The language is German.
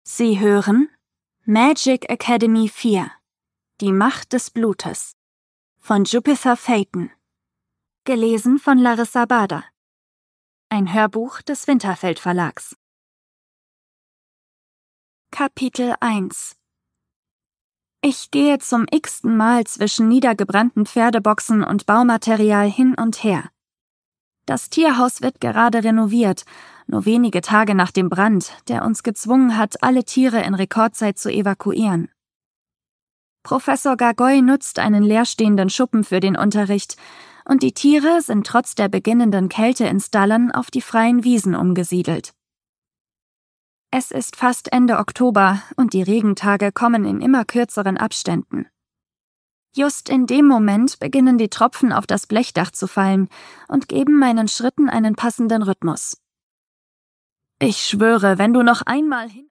Sie hören Magic Academy 4 – Die Macht des Blutes von Jupiter Phaeton. Gelesen von Larissa Bader. Ein Hörbuch des Winterfeld Verlags. Kapitel 1. Ich gehe zum x-ten Mal zwischen niedergebrannten Pferdeboxen und Baumaterial hin und her. Das Tierhaus wird gerade renoviert, nur wenige Tage nach dem Brand, der uns gezwungen hat, alle Tiere in Rekordzeit zu evakuieren. Professor Gargoy nutzt einen leerstehenden Schuppen für den Unterricht, und die Tiere sind trotz der beginnenden Kälte in Stallen auf die freien Wiesen umgesiedelt. Es ist fast Ende Oktober und die Regentage kommen in immer kürzeren Abständen. Just in dem Moment beginnen die Tropfen auf das Blechdach zu fallen und geben meinen Schritten einen passenden Rhythmus. Ich schwöre, wenn du noch einmal